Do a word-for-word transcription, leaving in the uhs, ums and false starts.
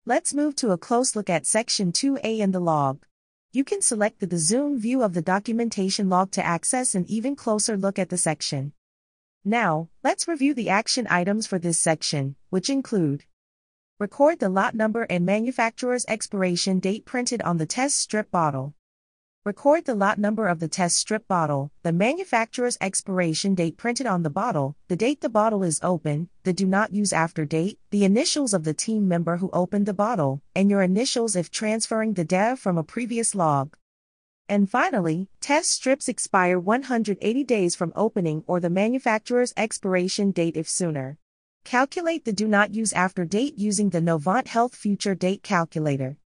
Let's move to a close look at Section two A in the log. You can select the, the zoom view of the documentation log to access an even closer look at the section. Now, let's review the action items for this section, which include: record the lot number and manufacturer's expiration date printed on the test strip bottle. Record the lot number of the test strip bottle, the manufacturer's expiration date printed on the bottle, the date the bottle is open, the do not use after date, the initials of the team member who opened the bottle, and your initials if transferring the data from a previous log. And finally, test strips expire one hundred eighty days from opening or the manufacturer's expiration date if sooner. Calculate the do not use after date using the Novant Health Future Date Calculator.